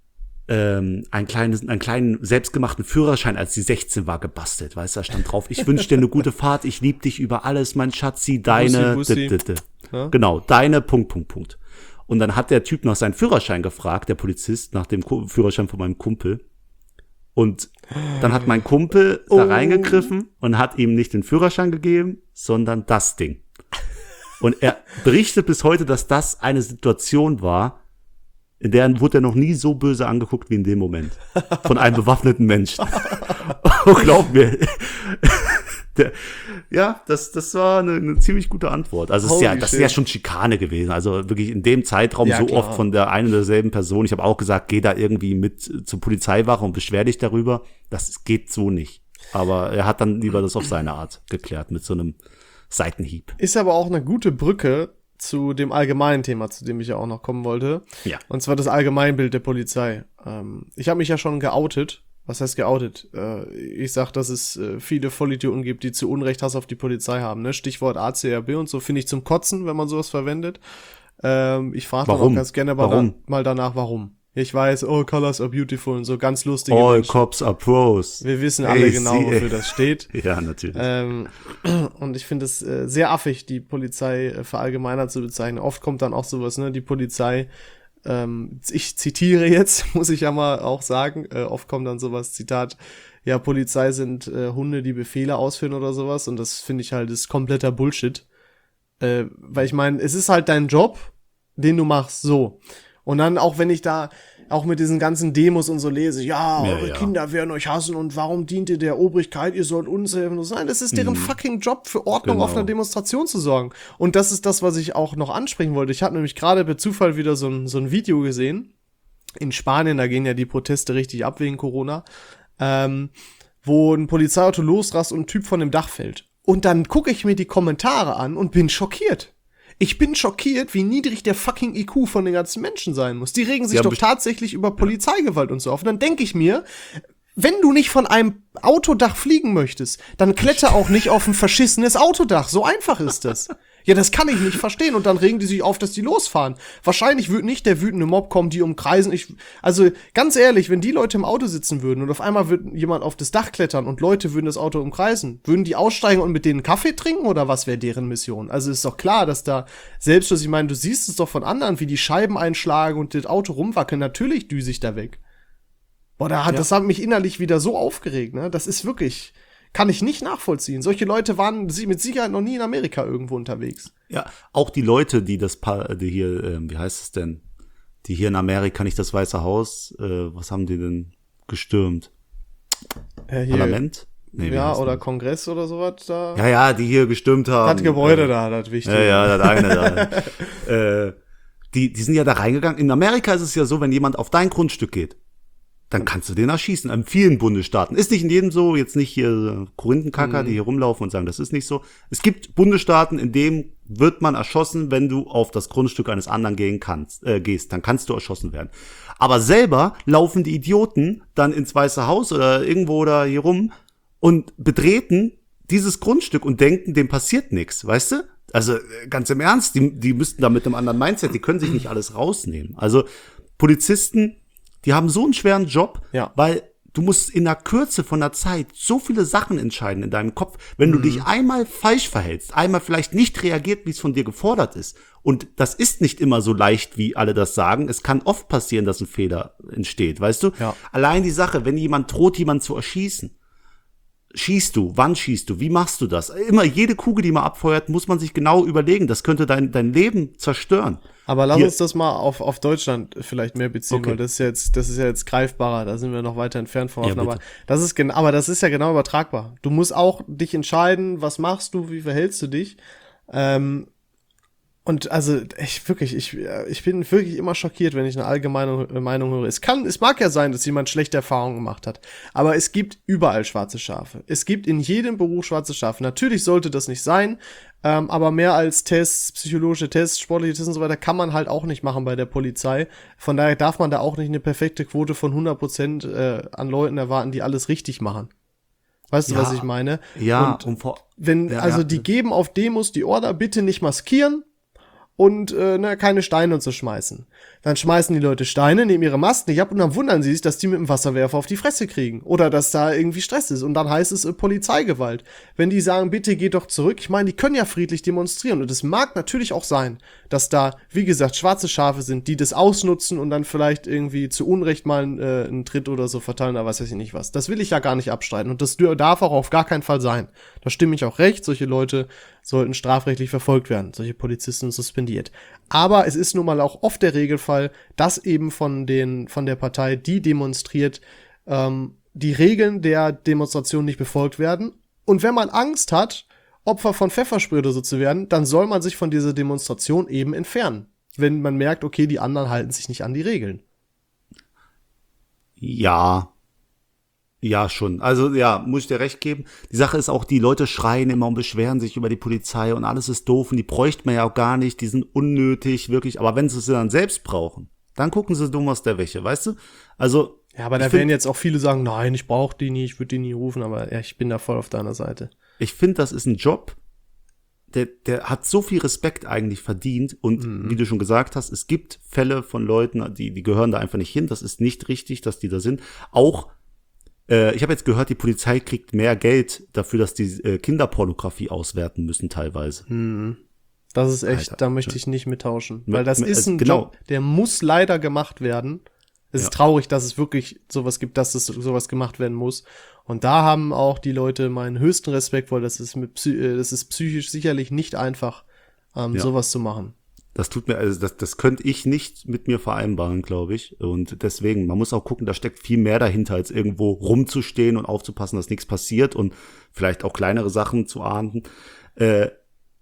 einen kleinen selbstgemachten Führerschein, als sie 16 war, gebastelt. Weißt du, da stand drauf, ich wünsche dir eine gute Fahrt, ich liebe dich über alles, mein Schatzi, deine, Bussi. Ja? Genau, deine, Punkt. Und dann hat der Typ nach seinem Führerschein gefragt, der Polizist, nach dem Führerschein von meinem Kumpel. Und dann hat mein Kumpel da reingegriffen und hat ihm nicht den Führerschein gegeben, sondern das Ding. Und er berichtet bis heute, dass das eine Situation war, in der wurde er noch nie so böse angeguckt wie in dem Moment. Von einem bewaffneten Menschen. Oh, glaub mir. Das war eine ziemlich gute Antwort. Also das ist ja schon Schikane gewesen. Also wirklich in dem Zeitraum so klar. Oft von der einen oder derselben Person. Ich habe auch gesagt, geh da irgendwie mit zur Polizeiwache und beschwer dich darüber. Das geht so nicht. Aber er hat dann lieber das auf seine Art geklärt mit so einem Seitenhieb. Ist aber auch eine gute Brücke zu dem allgemeinen Thema, zu dem ich ja auch noch kommen wollte. Ja. Und zwar das Allgemeinbild der Polizei. Ich habe mich ja schon geoutet. Was heißt geoutet? Ich sag, dass es viele Vollidioten gibt, die zu Unrecht Hass auf die Polizei haben. Ne? Stichwort ACRB und so finde ich zum Kotzen, wenn man sowas verwendet. Ich frage dann auch ganz gerne mal danach, warum. Ich weiß, Colors are beautiful und so ganz lustige All Menschen. Cops are pros. Wir wissen alle genau, wofür das steht. Ja, natürlich. Und ich finde es sehr affig, die Polizei verallgemeinert zu bezeichnen. Oft kommt dann auch sowas, ne, die Polizei, ich zitiere jetzt, muss ich ja mal auch sagen, oft kommt dann sowas, Zitat, ja, Polizei sind Hunde, die Befehle ausführen oder sowas. Und das finde ich halt, ist kompletter Bullshit. Weil ich meine, es ist halt dein Job, den du machst, so. Und dann auch, wenn ich da auch mit diesen ganzen Demos und so lese, eure Kinder werden euch hassen und warum dient ihr der Obrigkeit, ihr sollt uns helfen. Nein, das ist deren fucking Job, für Ordnung auf einer Demonstration zu sorgen. Und das ist das, was ich auch noch ansprechen wollte. Ich habe nämlich gerade per Zufall wieder so ein Video gesehen. In Spanien, da gehen ja die Proteste richtig ab wegen Corona, wo ein Polizeiauto losrast und ein Typ von dem Dach fällt. Und dann gucke ich mir die Kommentare an und bin schockiert. Ich bin schockiert, wie niedrig der fucking IQ von den ganzen Menschen sein muss. Die regen sich doch tatsächlich über Polizeigewalt und so auf. Und dann denke ich mir, wenn du nicht von einem Autodach fliegen möchtest, dann kletter auch nicht auf ein verschissenes Autodach. So einfach ist das. Ja, das kann ich nicht verstehen. Und dann regen die sich auf, dass die losfahren. Wahrscheinlich wird nicht der wütende Mob kommen, die umkreisen. Also, ganz ehrlich, wenn die Leute im Auto sitzen würden und auf einmal würde jemand auf das Dach klettern und Leute würden das Auto umkreisen, würden die aussteigen und mit denen Kaffee trinken oder was wäre deren Mission? Also ist doch klar, dass da, selbst was ich meine, du siehst es doch von anderen, wie die Scheiben einschlagen und das Auto rumwackeln. Natürlich düse ich da weg. Boah, das hat mich innerlich wieder so aufgeregt, ne? Das ist wirklich, kann ich nicht nachvollziehen. Solche Leute waren mit Sicherheit noch nie in Amerika irgendwo unterwegs. Ja, auch die Leute, die hier, wie heißt es denn? Die hier in Amerika, nicht das Weiße Haus, was haben die denn gestürmt? Parlament? Nee, ja, oder Kongress oder sowas da. Ja, die hier gestürmt haben. Das Gebäude da, das Wichtige. Ja, das eine da. Die sind ja da reingegangen. In Amerika ist es ja so, wenn jemand auf dein Grundstück geht, dann kannst du den erschießen. In vielen Bundesstaaten. Ist nicht in jedem so, jetzt nicht hier Korinthenkacker, die hier rumlaufen und sagen, das ist nicht so. Es gibt Bundesstaaten, in denen wird man erschossen, wenn du auf das Grundstück eines anderen gehst. Dann kannst du erschossen werden. Aber selber laufen die Idioten dann ins Weiße Haus oder irgendwo da hier rum und betreten dieses Grundstück und denken, dem passiert nichts, weißt du? Also ganz im Ernst, die müssten da mit einem anderen Mindset, die können sich nicht alles rausnehmen. Also Polizisten, die haben so einen schweren Job, weil du musst in der Kürze von der Zeit so viele Sachen entscheiden in deinem Kopf. Wenn du dich einmal falsch verhältst, einmal vielleicht nicht reagiert, wie es von dir gefordert ist. Und das ist nicht immer so leicht, wie alle das sagen. Es kann oft passieren, dass ein Fehler entsteht, weißt du? Ja. Allein die Sache, wenn jemand droht, jemanden zu erschießen, schießt du? Wann schießt du? Wie machst du das? Immer jede Kugel, die man abfeuert, muss man sich genau überlegen. Das könnte dein Leben zerstören. Aber lass uns das mal auf Deutschland vielleicht mehr beziehen, weil das ist ja jetzt greifbarer. Da sind wir noch weiter entfernt von. Ja, aber das ist ja genau übertragbar. Du musst auch dich entscheiden, was machst du, wie verhältst du dich. Und also ich bin wirklich immer schockiert, wenn ich eine allgemeine Meinung höre. Es mag ja sein, dass jemand schlechte Erfahrungen gemacht hat, aber es gibt überall schwarze Schafe. Es gibt in jedem Beruf schwarze Schafe. Natürlich sollte das nicht sein, aber mehr als Tests, psychologische Tests, sportliche Tests und so weiter kann man halt auch nicht machen bei der Polizei. Von daher darf man da auch nicht eine perfekte Quote von 100% an Leuten erwarten, die alles richtig machen. Weißt du, was ich meine? Ja. Die geben auf Demos die Order, bitte nicht maskieren und keine Steine und so schmeißen. Dann schmeißen die Leute Steine, nehmen ihre Masken nicht ab und dann wundern sie sich, dass die mit dem Wasserwerfer auf die Fresse kriegen. Oder dass da irgendwie Stress ist. Und dann heißt es Polizeigewalt. Wenn die sagen, bitte geht doch zurück. Ich meine, die können ja friedlich demonstrieren. Und es mag natürlich auch sein, dass da, wie gesagt, schwarze Schafe sind, die das ausnutzen und dann vielleicht irgendwie zu Unrecht mal einen Tritt oder so verteilen oder was weiß ich nicht was. Das will ich ja gar nicht abstreiten. Und das darf auch auf gar keinen Fall sein. Da stimme ich auch recht. Solche Leute sollten strafrechtlich verfolgt werden. Solche Polizisten suspendiert. Aber es ist nun mal auch oft der Regelfall, dass eben von der Partei, die demonstriert, die Regeln der Demonstration nicht befolgt werden. Und wenn man Angst hat, Opfer von Pfefferspray oder so zu werden, dann soll man sich von dieser Demonstration eben entfernen. Wenn man merkt, okay, die anderen halten sich nicht an die Regeln. Ja, schon. Also ja, muss ich dir recht geben. Die Sache ist auch, die Leute schreien immer und beschweren sich über die Polizei und alles ist doof und die bräuchte man ja auch gar nicht, die sind unnötig, wirklich. Aber wenn sie es dann selbst brauchen, dann gucken sie dumm aus der Wäsche, weißt du? Also ja, aber da werden jetzt auch viele sagen, nein, ich brauche die nie, ich würde die nie rufen, aber ja, ich bin da voll auf deiner Seite. Ich finde, das ist ein Job, der hat so viel Respekt eigentlich verdient und wie du schon gesagt hast, es gibt Fälle von Leuten, die gehören da einfach nicht hin, das ist nicht richtig, dass die da sind. Auch ich habe jetzt gehört, die Polizei kriegt mehr Geld dafür, dass die Kinderpornografie auswerten müssen teilweise. Das ist echt, Alter, da möchte ich nicht mittauschen. Weil das ist ein Job, der muss leider gemacht werden. Es ist traurig, dass es wirklich sowas gibt, dass es sowas gemacht werden muss. Und da haben auch die Leute meinen höchsten Respekt, weil das ist psychisch sicherlich nicht einfach, sowas zu machen. Das tut mir, also das könnte ich nicht mit mir vereinbaren, glaube ich. Und deswegen, man muss auch gucken, da steckt viel mehr dahinter, als irgendwo rumzustehen und aufzupassen, dass nichts passiert und vielleicht auch kleinere Sachen zu ahnden.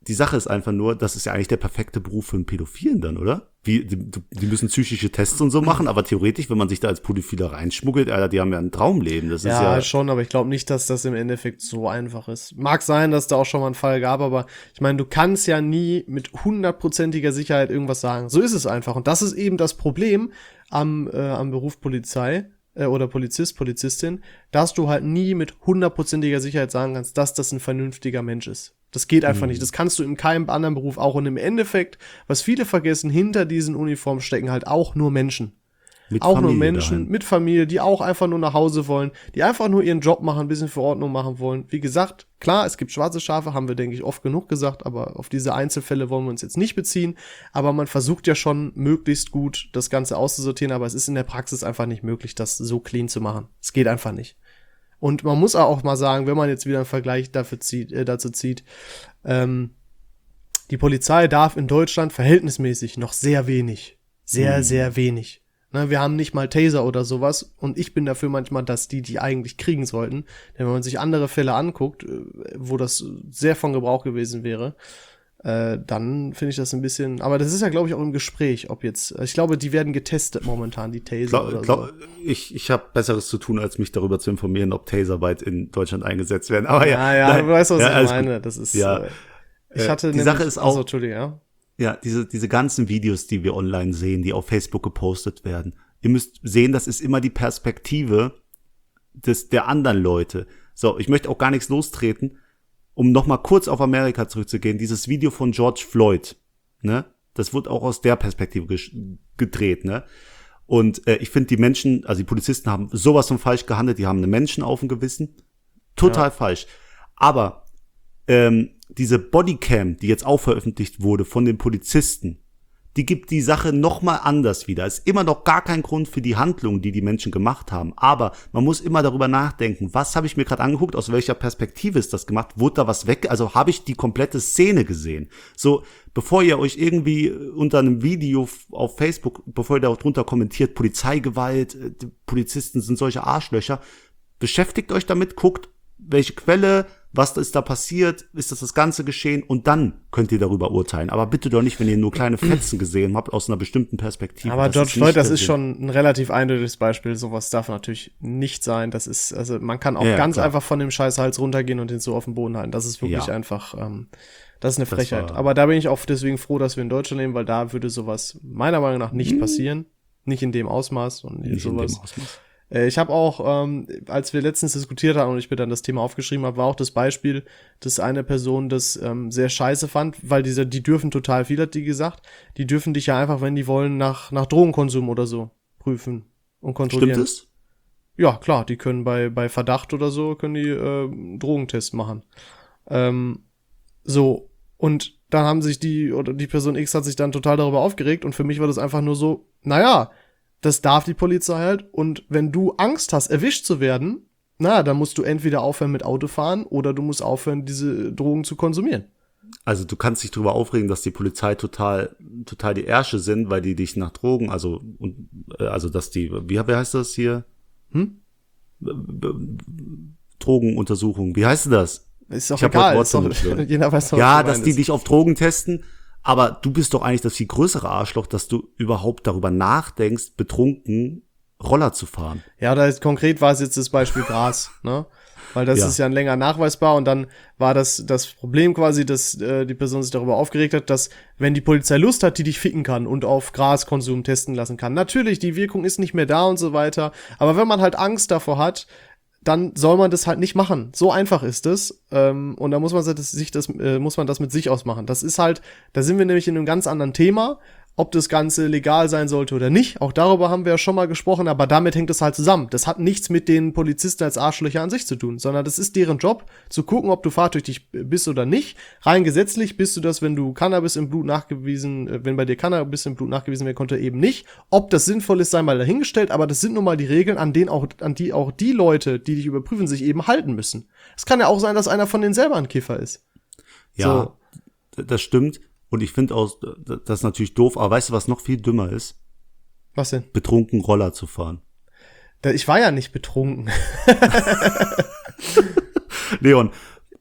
die Sache ist einfach nur, das ist ja eigentlich der perfekte Beruf für einen Pädophilen dann, oder? Die müssen psychische Tests und so machen, aber theoretisch, wenn man sich da als Pädophiler reinschmuggelt, Alter, die haben ja ein Traumleben. Das ist ja schon, aber ich glaube nicht, dass das im Endeffekt so einfach ist. Mag sein, dass da auch schon mal einen Fall gab, aber ich meine, du kannst ja nie mit 100%iger Sicherheit irgendwas sagen. So ist es einfach. Und das ist eben das Problem am Beruf Polizei oder Polizist, Polizistin, dass du halt nie mit 100%iger Sicherheit sagen kannst, dass das ein vernünftiger Mensch ist. Das geht einfach nicht. Das kannst du in keinem anderen Beruf auch. Und im Endeffekt, was viele vergessen, hinter diesen Uniformen stecken halt auch nur Menschen. mit Auch Familie nur Menschen daheim. mit Familie, die auch einfach nur nach Hause wollen, die einfach nur ihren Job machen, ein bisschen für Ordnung machen wollen. Wie gesagt, klar, es gibt schwarze Schafe, haben wir, denke ich, oft genug gesagt, aber auf diese Einzelfälle wollen wir uns jetzt nicht beziehen. Aber man versucht ja schon, möglichst gut das Ganze auszusortieren, aber es ist in der Praxis einfach nicht möglich, das so clean zu machen. Es geht einfach nicht. Und man muss auch mal sagen, wenn man jetzt wieder einen Vergleich dazu zieht, die Polizei darf in Deutschland verhältnismäßig noch sehr wenig. Sehr wenig. Ne, wir haben nicht mal Taser oder sowas und ich bin dafür manchmal, dass die eigentlich kriegen sollten. Denn wenn man sich andere Fälle anguckt, wo das sehr von Gebrauch gewesen wäre, dann finde ich das ein bisschen, aber das ist ja, glaube ich, auch im Gespräch, ob jetzt, ich glaube, die werden getestet momentan, die Taser oder so. Ich habe Besseres zu tun, als mich darüber zu informieren, ob Taser bald in Deutschland eingesetzt werden. Aber Ja, du weißt, was ich meine. Gut. Das ist, Ja. ich hatte Die Sache ist auch, Entschuldigung, ja. ja, diese ganzen Videos, die wir online sehen, die auf Facebook gepostet werden. Ihr müsst sehen, das ist immer die Perspektive der anderen Leute. So, ich möchte auch gar nichts lostreten, um noch mal kurz auf Amerika zurückzugehen. Dieses Video von George Floyd, ne? Das wird auch aus der Perspektive gedreht, ne? Und ich finde, die Menschen, also die Polizisten haben sowas von falsch gehandelt, die haben einen Menschen auf dem Gewissen. Total falsch. Aber diese Bodycam, die jetzt auch veröffentlicht wurde von den Polizisten, die gibt die Sache noch mal anders wieder. Es ist immer noch gar kein Grund für die Handlungen, die Menschen gemacht haben. Aber man muss immer darüber nachdenken, was habe ich mir gerade angeguckt, aus welcher Perspektive ist das gemacht, wurde da was weg, also habe ich die komplette Szene gesehen. So, bevor ihr euch irgendwie unter einem Video auf Facebook, bevor ihr da drunter kommentiert, Polizeigewalt, die Polizisten sind solche Arschlöcher, beschäftigt euch damit, guckt, welche Quelle, was ist da passiert, ist das ganze geschehen und dann könnt ihr darüber urteilen. Aber bitte doch nicht, wenn ihr nur kleine Fetzen gesehen habt aus einer bestimmten Perspektive. Aber George Floyd, das ist schon ein relativ eindeutiges Beispiel. Sowas darf natürlich nicht sein. Das ist, also man kann auch ganz einfach von dem Scheißhals runtergehen und den so auf den Boden halten. Das ist wirklich einfach, das ist eine Frechheit. Aber da bin ich auch deswegen froh, dass wir in Deutschland leben, weil da würde sowas meiner Meinung nach nicht passieren. Nicht in dem Ausmaß und nicht sowas. In dem Ausmaß. Ich habe auch, als wir letztens diskutiert haben und ich mir dann das Thema aufgeschrieben habe, war auch das Beispiel, dass eine Person das sehr scheiße fand, weil die dürfen total viel, hat die gesagt. Die dürfen dich ja einfach, wenn die wollen, nach Drogenkonsum oder so prüfen und kontrollieren. Stimmt das? Ja, klar, die können bei Verdacht oder so, können die Drogentest machen. So, und dann haben sich die Person X hat sich dann total darüber aufgeregt und für mich war das einfach nur so, naja, das darf die Polizei halt. Und wenn du Angst hast, erwischt zu werden, dann musst du entweder aufhören mit Autofahren oder du musst aufhören, diese Drogen zu konsumieren. Also du kannst dich darüber aufregen, dass die Polizei total die Ärsche sind, weil die dich nach Drogen, also dass die, wie heißt das hier? Drogenuntersuchung, wie heißt das? Ist doch egal. Jeder weiß doch, ja, dass die dich auf Drogen testen. Aber du bist doch eigentlich das viel größere Arschloch, dass du überhaupt darüber nachdenkst, betrunken Roller zu fahren. Ja, konkret war es jetzt das Beispiel Gras, ne? Weil das ist ja länger nachweisbar und dann war das Problem quasi, dass die Person sich darüber aufgeregt hat, dass wenn die Polizei Lust hat, die dich ficken kann und auf Graskonsum testen lassen kann. Natürlich, die Wirkung ist nicht mehr da und so weiter, aber wenn man halt Angst davor hat, dann soll man das halt nicht machen. So einfach ist es. Und da muss man das mit sich ausmachen. Das ist halt, da sind wir nämlich in einem ganz anderen Thema, ob das Ganze legal sein sollte oder nicht. Auch darüber haben wir ja schon mal gesprochen, aber damit hängt es halt zusammen. Das hat nichts mit den Polizisten als Arschlöcher an sich zu tun, sondern das ist deren Job, zu gucken, ob du fahrtüchtig bist oder nicht. Rein gesetzlich bist du das, wenn du Cannabis im Blut wenn bei dir Cannabis im Blut nachgewiesen werden konnte, eben nicht. Ob das sinnvoll ist, sei mal dahingestellt, aber das sind nun mal die Regeln, an die auch die Leute, die dich überprüfen, sich eben halten müssen. Es kann ja auch sein, dass einer von denen selber ein Kiffer ist. Ja, so. Das stimmt. Und ich finde auch, das ist natürlich doof, aber weißt du, was noch viel dümmer ist? Was denn? Betrunken Roller zu fahren. Ich war ja nicht betrunken. Leon,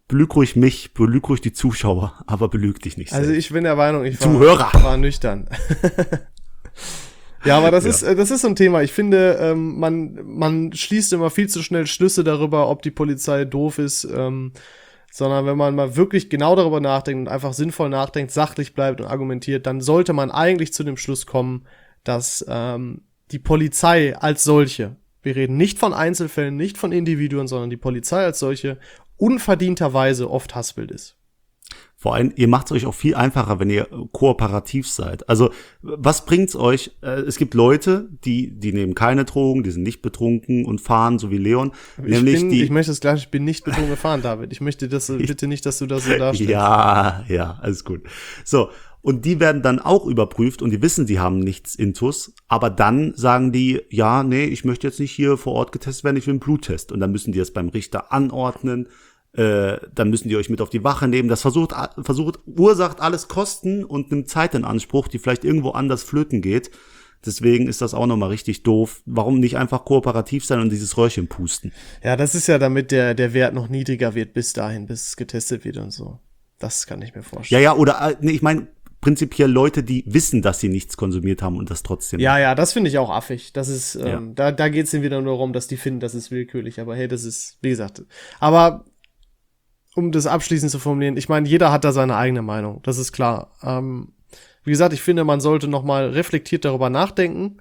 belüg ruhig mich, belüg ruhig die Zuschauer, aber belüg dich nicht Also selbst. ich bin der Meinung, ich Zuhörer. war nüchtern. Ja, aber das ist so ein Thema. Ich finde, man schließt immer viel zu schnell Schlüsse darüber, ob die Polizei doof ist, sondern wenn man mal wirklich genau darüber nachdenkt und einfach sinnvoll nachdenkt, sachlich bleibt und argumentiert, dann sollte man eigentlich zu dem Schluss kommen, dass die Polizei als solche, wir reden nicht von Einzelfällen, nicht von Individuen, sondern die Polizei als solche unverdienterweise oft Hassbild ist. Vor allem, ihr macht es euch auch viel einfacher, wenn ihr kooperativ seid. Also, was bringt's euch? Es gibt Leute, die nehmen keine Drogen, die sind nicht betrunken und fahren, so wie Leon. Ich möchte es gleich, ich bin nicht betrunken gefahren, David. Ich möchte bitte nicht, dass du das so darstellst. Ja, alles gut. So, und die werden dann auch überprüft und die wissen, die haben nichts Intus, aber dann sagen die, ja, nee, ich möchte jetzt nicht hier vor Ort getestet werden, ich will einen Bluttest. Und dann müssen die das beim Richter anordnen. Dann müssen die euch mit auf die Wache nehmen. Das ursacht alles Kosten und nimmt Zeit in Anspruch, die vielleicht irgendwo anders flöten geht. Deswegen ist das auch nochmal richtig doof. Warum nicht einfach kooperativ sein und dieses Röhrchen pusten? Ja, das ist ja damit der Wert noch niedriger wird bis dahin, bis es getestet wird und so. Das kann ich mir vorstellen. Ja, oder ich meine prinzipiell Leute, die wissen, dass sie nichts konsumiert haben und das trotzdem. Ja, das finde ich auch affig. Das ist, da geht's denen wieder nur darum, dass die finden, das ist willkürlich. Aber hey, das ist, wie gesagt, aber um das abschließend zu formulieren, ich meine, jeder hat da seine eigene Meinung, das ist klar. Wie gesagt, ich finde, man sollte noch mal reflektiert darüber nachdenken.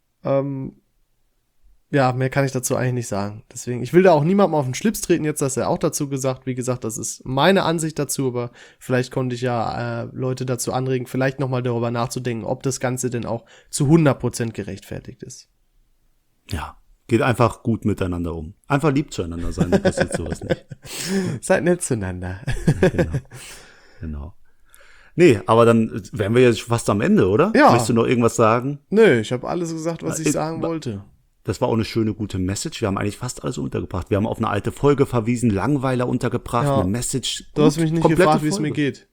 Ja, mehr kann ich dazu eigentlich nicht sagen. Deswegen, ich will da auch niemandem auf den Schlips treten, jetzt hast du ja auch dazu gesagt. Wie gesagt, das ist meine Ansicht dazu, aber vielleicht konnte ich ja Leute dazu anregen, vielleicht noch mal darüber nachzudenken, ob das Ganze denn auch zu 100% gerechtfertigt ist. Ja. Geht einfach gut miteinander um. Einfach lieb zueinander sein, dann passiert sowas nicht. Seid nett zueinander. Genau. Nee, aber dann wären wir jetzt fast am Ende, oder? Ja. Möchtest du noch irgendwas sagen? Nö, ich habe alles gesagt, was ich sagen wollte. Das war auch eine schöne, gute Message. Wir haben eigentlich fast alles untergebracht. Wir haben auf eine alte Folge verwiesen, Langweiler untergebracht, eine Message. Du hast mich nicht gefragt, wie es mir geht.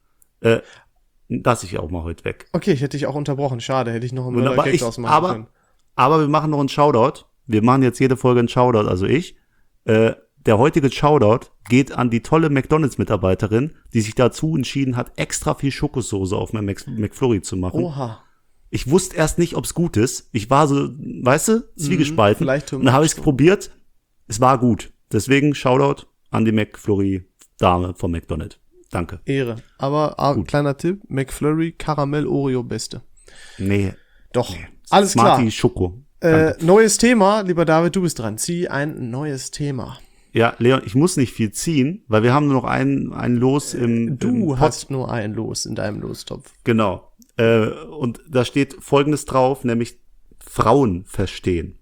Lass ich auch mal heute weg. Okay, ich hätte dich auch unterbrochen. Schade, hätte ich noch einen Gag ausmachen können. Aber wir machen noch einen Shoutout. Wir machen jetzt jede Folge einen Shoutout, also ich. Der heutige Shoutout geht an die tolle McDonald's-Mitarbeiterin, die sich dazu entschieden hat, extra viel Schokosoße auf mein McFlurry zu machen. Oha. Ich wusste erst nicht, ob's gut ist. Ich war so, weißt du, zwiegespalten. Vielleicht und dann habe ich es probiert. Es war gut. Deswegen Shoutout an die McFlurry-Dame von McDonald's. Danke. Ehre. Aber kleiner Tipp, McFlurry, Karamell, Oreo, beste. Nee. Doch. Nee. Alles Smarty klar. Schoko. Neues Thema, lieber David, du bist dran. Zieh ein neues Thema. Ja, Leon, ich muss nicht viel ziehen, weil wir haben nur noch ein Los im Du hast nur ein Los in deinem Lostopf. Genau. Und da steht Folgendes drauf, nämlich Frauen verstehen.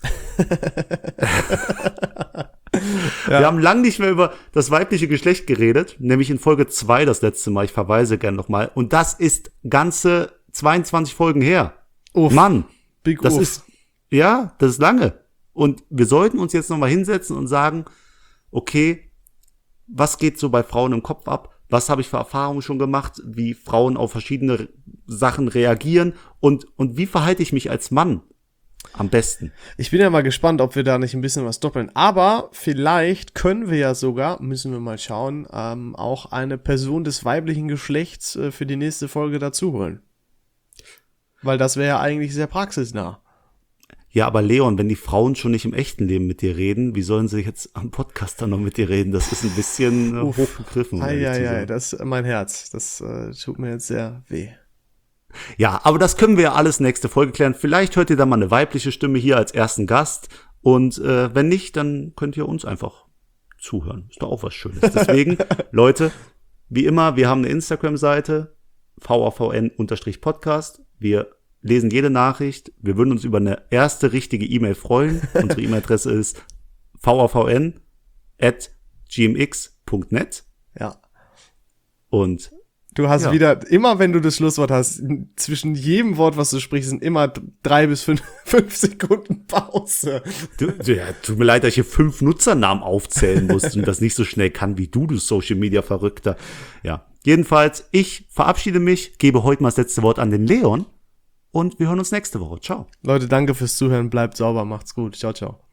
Wir haben lang nicht mehr über das weibliche Geschlecht geredet, nämlich in Folge 2 das letzte Mal. Ich verweise gern nochmal. Und das ist ganze 22 Folgen her. Uff. Mann, Big das Uff. ist lange. Und wir sollten uns jetzt nochmal hinsetzen und sagen, okay, was geht so bei Frauen im Kopf ab? Was habe ich für Erfahrungen schon gemacht, wie Frauen auf verschiedene Sachen reagieren und wie verhalte ich mich als Mann am besten? Ich bin ja mal gespannt, ob wir da nicht ein bisschen was doppeln. Aber vielleicht können wir ja sogar, müssen wir mal schauen, auch eine Person des weiblichen Geschlechts für die nächste Folge dazu holen. Weil das wäre ja eigentlich sehr praxisnah. Ja, aber Leon, wenn die Frauen schon nicht im echten Leben mit dir reden, wie sollen sie jetzt am Podcast dann noch mit dir reden? Das ist ein bisschen hochgegriffen. Ja, das ist mein Herz. Das tut mir jetzt sehr weh. Ja, aber das können wir ja alles nächste Folge klären. Vielleicht hört ihr dann mal eine weibliche Stimme hier als ersten Gast. Und wenn nicht, dann könnt ihr uns einfach zuhören. Ist doch auch was Schönes. Deswegen, Leute, wie immer, wir haben eine Instagram-Seite, VAVN_Podcast. Wir lesen jede Nachricht. Wir würden uns über eine erste richtige E-Mail freuen. Unsere E-Mail-Adresse ist vavn@gmx.net. Ja. Und du hast wieder, immer wenn du das Schlusswort hast, zwischen jedem Wort, was du sprichst, sind immer 3 bis 5 Sekunden Pause. Tut mir leid, dass ich hier 5 Nutzernamen aufzählen musste und das nicht so schnell kann wie du Social-Media-Verrückter. Ja, jedenfalls, ich verabschiede mich, gebe heute mal das letzte Wort an den Leon und wir hören uns nächste Woche. Ciao. Leute, danke fürs Zuhören, bleibt sauber, macht's gut. Ciao, ciao.